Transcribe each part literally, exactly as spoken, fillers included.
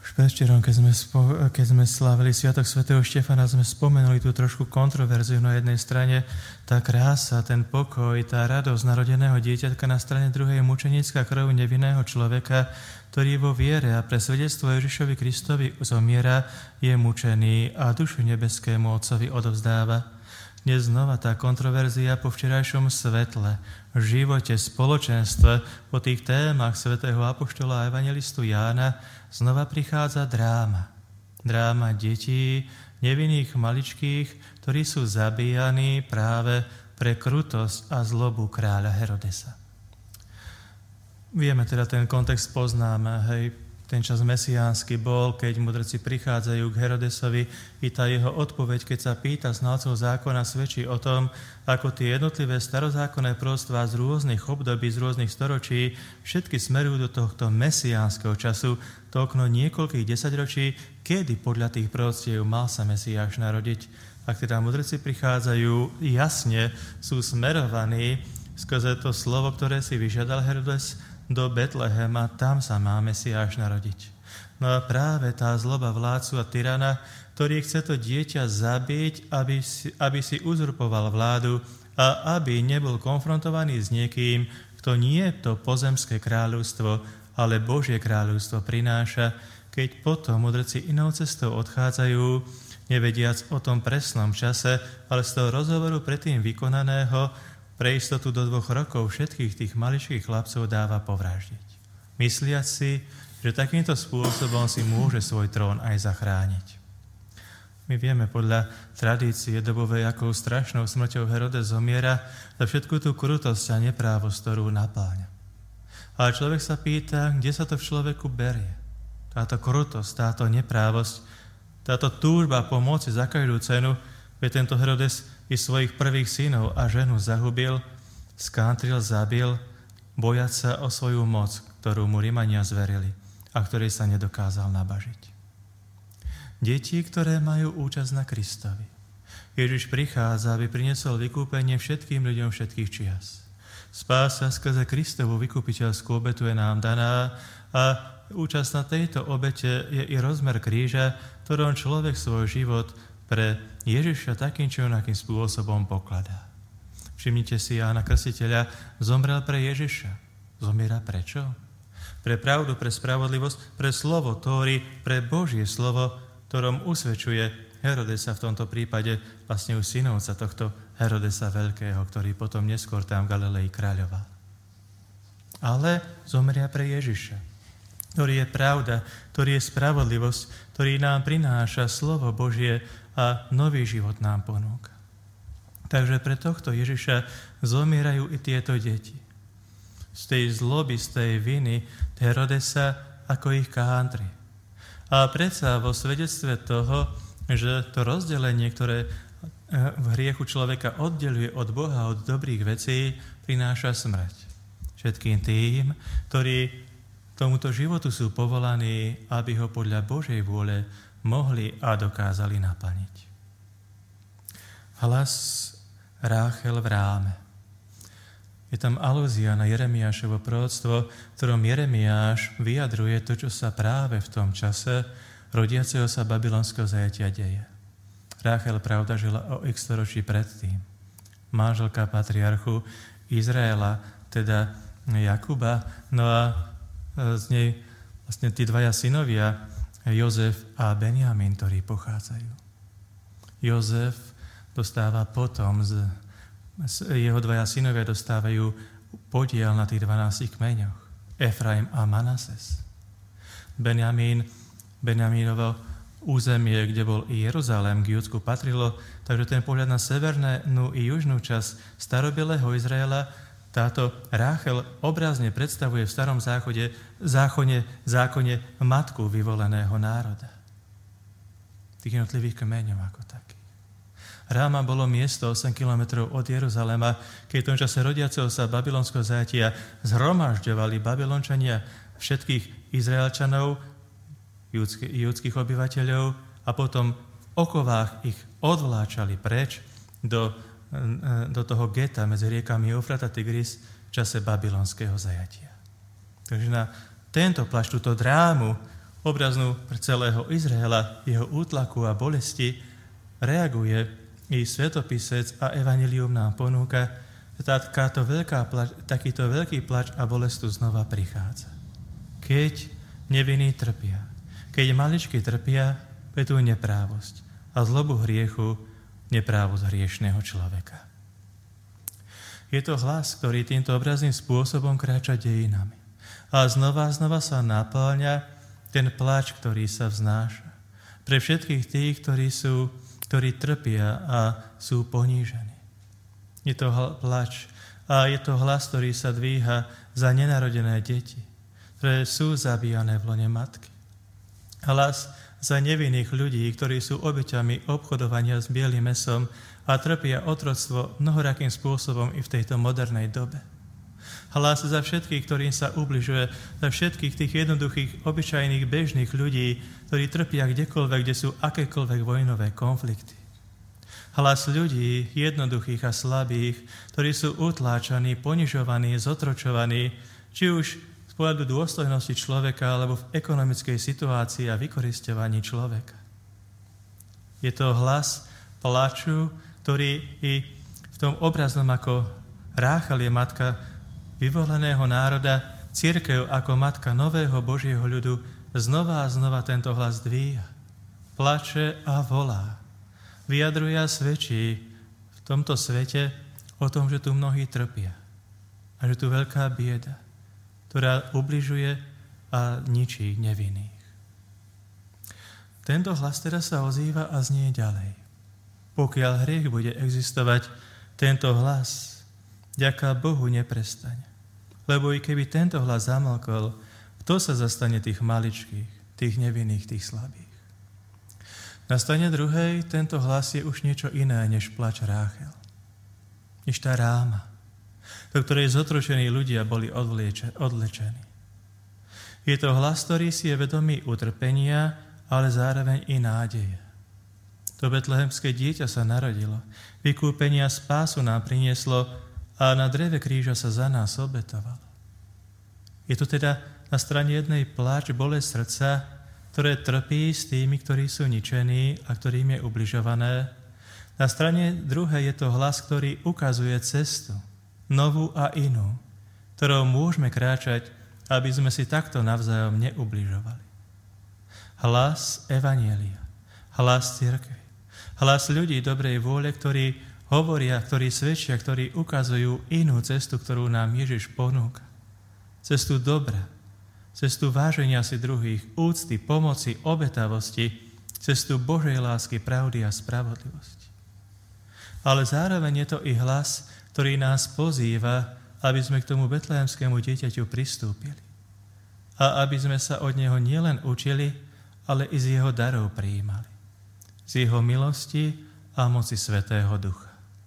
Predvčerom, keď sme, spo, keď sme slávili Sviatok svätého Štefana, sme spomenuli tú trošku kontroverziu. Na jednej strane tá krása, ten pokoj, tá radosť narodeného dieťatka, na strane druhej mučenická krv nevinného človeka, ktorý vo viere a pre svedectvo Ježišovi Kristovi zomiera, je mučený a dušu nebeskému Otcovi odovzdáva. Dnes znova tá kontroverzia po včerajšom svetle, v živote, spoločenstve, po tých témach svätého apoštola a evangelistu Jána znova prichádza dráma. Dráma detí, nevinných maličkých, ktorí sú zabíjaní práve pre krutosť a zlobu kráľa Herodesa. Vieme teda, ten kontext poznáme, hej, ten čas mesiánsky bol, keď mudrci prichádzajú k Herodesovi, i tá jeho odpoveď, keď sa pýta znalcov zákona, svedčí o tom, ako tie jednotlivé starozákonné proroctvá z rôznych období, z rôznych storočí, všetky smerujú do tohto mesiánskeho času, to okno niekoľkých desaťročí, kedy podľa tých proroctiev mal sa Mesiáš narodiť. Ak teda mudrci prichádzajú, jasne sú smerovaní skrze to slovo, ktoré si vyžiadal Herodes, do Betlehema, tam sa má Mesiáš narodiť. No a práve tá zloba vládcu a tyrana, ktorý chce to dieťa zabiť, aby si, aby si uzurpoval vládu a aby nebol konfrontovaný s niekým, kto nie to pozemské kráľovstvo, ale Božie kráľovstvo prináša, keď potom mudrci inou cestou odchádzajú, nevediac o tom presnom čase, ale z toho rozhovoru predtým vykonaného, pre istotu do dvoch rokov všetkých tých maličkých chlapcov dáva povraždiť. Mysliac si, že takýmto spôsobom si môže svoj trón aj zachrániť. My vieme podľa tradície dobovej, akou strašnou smrťou Herodes zomiera za všetku tú krutosť a neprávosť, ktorú napáňa. Ale človek sa pýta, kde sa to v človeku berie. Táto krutosť, táto neprávosť, táto túžba po moci za každú cenu, veď tento Herodes i svojich prvých synov a ženu zahubil, skantril, zabil, bojať sa o svoju moc, ktorú mu Rimania zverili a ktorej sa nedokázal nabažiť. Deti, ktoré majú účasť na Kristovi. Ježiš prichádza, aby priniesol vykúpenie všetkým ľuďom všetkých čias. Spása skrze Kristovu vykupiteľskú obetu je nám daná a účasť na tejto obete je i rozmer kríža, ktorom človek svoj život pre Ježiša takým či onakým spôsobom pokladá. Všimnite si, Jána Krstiteľa zomrel pre Ježiša. Zomiera prečo? Pre pravdu, pre spravodlivosť, pre slovo Tóry, pre Božie slovo, ktorom usvedčuje Herodesa v tomto prípade, vlastne už synovca tohto Herodesa Veľkého, ktorý potom neskôr tam v Galilei kráľoval. Ale zomria pre Ježiša, ktorý je pravda, ktorý je spravodlivosť, ktorý nám prináša slovo Božie a nový život nám ponúka. Takže pre tohto Ježiša zomierajú i tieto deti. Z tej zloby, z tej viny Herodesa ako ich country. A predsa vo svedectve toho, že to rozdelenie, ktoré v hriechu človeka oddeluje od Boha, od dobrých vecí, prináša smrť. Všetkým tým, ktorí tomuto životu sú povolaní, aby ho podľa Božej vôle mohli a dokázali naplniť. Hlas Ráchel v ráme. Je tam alúzia na Jeremiášovo proroctvo, v ktorom Jeremiáš vyjadruje to, čo sa práve v tom čase rodiaceho sa babylonského zajatia deje. Ráchel, pravda, žila o x storočí predtým. Manželka patriarchu Izraela, teda Jakuba, no a z nej vlastne tí dvaja synovia, Jozef a Benjamín, ktorí pochádzajú. Jozef dostáva potom, z, z jeho dvaja synovia dostávajú podiel na tých dvanástich kmeňoch. Efraim a Manases. Benjamín, Benjamínovo územie, kde bol i Jeruzalém, k Júdsku patrilo, takže ten pohľad na severnú i južnú časť starobilého Izraela, táto Ráchel obrazne predstavuje v starom záchode, zákone, zákone matku vyvoleného národa. Tých jednotlivých kmeňov ako taký. Ráma bolo miesto osem kilometrov od Jeruzalema, keď v tom čase rodiaceho sa babylonského zajatia zhromažďovali Babylončania všetkých Izraelčanov, judských, judských obyvateľov a potom v okovách ich odvláčali preč do do toho geta medzi riekami Eufrat a Tigris v čase babylonského zajatia. Takže na tento plač, túto drámu obraznú pre celého Izraela, jeho útlaku a bolesti, reaguje i svetopisec a evanjelium nám ponúka, že takáto veľká plač, takýto veľký plač a bolesť tu znova prichádza. Keď nevinní trpia, keď maličky trpia, je tu neprávosť a zlobu hriechu neprávosť hriešného človeka. Je to hlas, ktorý týmto obrazným spôsobom kráča dejinami. A znova a znova sa naplňa ten pláč, ktorý sa vznáša. Pre všetkých tých, ktorí, sú, ktorí trpia a sú ponížení. Je to pláč a je to hlas, ktorý sa dvíha za nenarodené deti, ktoré sú zabíjané v lone matky. Hlas za nevinných ľudí, ktorí sú obeťami obchodovania s bielým mäsom a trpia otroctvo mnohorakým spôsobom i v tejto modernej dobe. Hlas za všetkých, ktorým sa ubližuje, za všetkých tých jednoduchých, obyčajných, bežných ľudí, ktorí trpia kdekoľvek, kde sú akékoľvek vojnové konflikty. Hlas ľudí, jednoduchých a slabých, ktorí sú utláčaní, ponižovaní, zotročovaní, či už z pohľadu dôstojnosti človeka, alebo v ekonomickej situácii a vykorisťovaní človeka. Je to hlas plaču, ktorý i v tom obraznom ako Ráchel je matka vyvoleného národa, cirkev ako matka nového Božieho ľudu, znova a znova tento hlas dvíha, plače a volá. Vyjadruje a svedčí v tomto svete o tom, že tu mnohí trpia a že tu veľká bieda, ktorá ubližuje a ničí nevinných. Tento hlas teraz sa ozýva a znie ďalej. Pokiaľ hriech bude existovať, tento hlas, ďaká Bohu, neprestane. Lebo i keby tento hlas zamlkol, kto sa zastane tých maličkých, tých nevinných, tých slabých? Na strane druhej tento hlas je už niečo iné, než plač Ráchel. Než tá ráma, do ktorej zotročení ľudia boli odvlečení. Je to hlas, ktorý si je vedomý utrpenia, ale zároveň i nádeje. To betlehemské dieťa sa narodilo, vykúpenia spásu nám prinieslo a na dreve kríža sa za nás obetovalo. Je to teda na strane jednej pláč, bolesť srdca, ktoré trpí s tými, ktorí sú ničení a ktorým je ubližované. Na strane druhej je to hlas, ktorý ukazuje cestu, novú a inú, ktorou môžeme kráčať, aby sme si takto navzájom neubližovali. Hlas evanjelia, hlas cirkvi, hlas ľudí dobrej vôle, ktorí hovoria, ktorí svedčia, ktorí ukazujú inú cestu, ktorú nám Ježiš ponúka. Cestu dobra, cestu váženia si druhých, úcty, pomoci, obetavosti, cestu Božej lásky, pravdy a spravodlivosti. Ale zároveň je to i hlas, ktorý nás pozýva, aby sme k tomu betlehemskému dieťaťu pristúpili. A aby sme sa od neho nielen učili, ale i z jeho darov prijímali. Z jeho milosti a moci Svätého Ducha.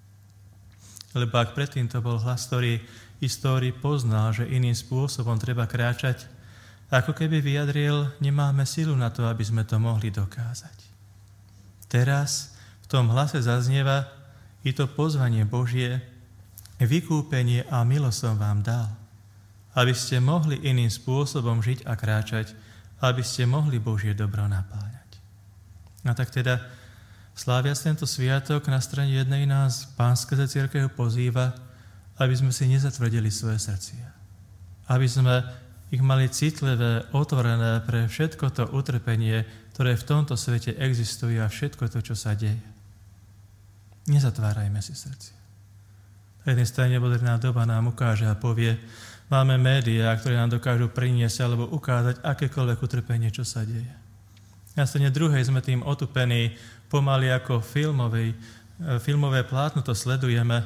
Lebo ak predtým to bol hlas, ktorý histórii poznal, že iným spôsobom treba kráčať, ako keby vyjadril, nemáme silu na to, aby sme to mohli dokázať. Teraz v tom hlase zaznieva i to pozvanie Božie, vykúpenie a milosť som vám dal, aby ste mohli iným spôsobom žiť a kráčať, aby ste mohli Božie dobro napáľať. A tak teda, sláviac tento sviatok, na strane jednej nás Pán skrze cirkev pozýva, aby sme si nezatvrdili svoje srdcia. Aby sme ich mali citlivé, otvorené pre všetko to utrpenie, ktoré v tomto svete existuje a všetko to, čo sa deje. Nezatvárajme si srdcia. Na jednej strane moderná doba nám ukáže a povie, máme médiá, ktoré nám dokážu priniesť alebo ukázať akékoľvek utrpenie, čo sa deje. Na strane druhej sme tým otupení, pomaly ako filmovej, filmové plátno to sledujeme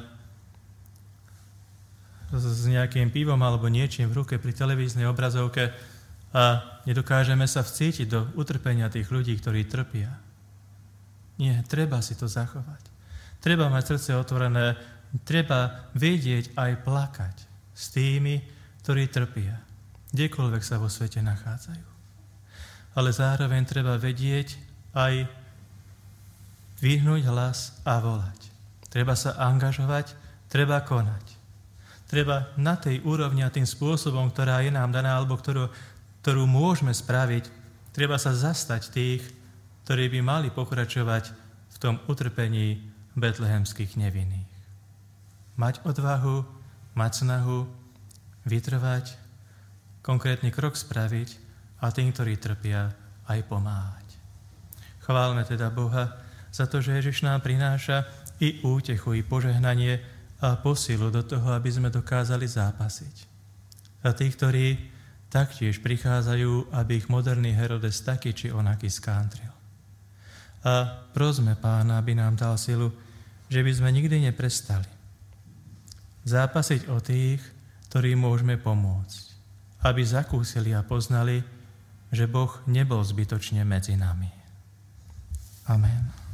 s nejakým pivom alebo niečím v ruke pri televíznej obrazovke a nedokážeme sa vcítiť do utrpenia tých ľudí, ktorí trpia. Nie, treba si to zachovať. Treba mať srdce otvorené, treba vedieť aj plakať s tými, ktorí trpia, kdekoľvek sa vo svete nachádzajú. Ale zároveň treba vedieť aj vyhnúť hlas a volať. Treba sa angažovať, treba konať. Treba na tej úrovni a tým spôsobom, ktorá je nám daná, alebo ktorú, ktorú môžeme spraviť, Treba sa zastať tých, ktorí by mali pokračovať v tom utrpení betlehemských nevinných. Mať odvahu, mať snahu, vytrvať, konkrétny krok spraviť a tým, ktorí trpia, aj pomáhať. Chválme teda Boha za to, že Ježiš nám prináša i útechu, i požehnanie a posilu do toho, aby sme dokázali zápasiť. A tí, ktorí taktiež prichádzajú, aby ich moderný Herodes taký či onaký skántril. A prosme Pána, aby nám dal silu, že by sme nikdy neprestali zápasiť o tých, ktorým môžeme pomôcť, aby zakúsili a poznali, že Boh nebol zbytočne medzi nami. Amen.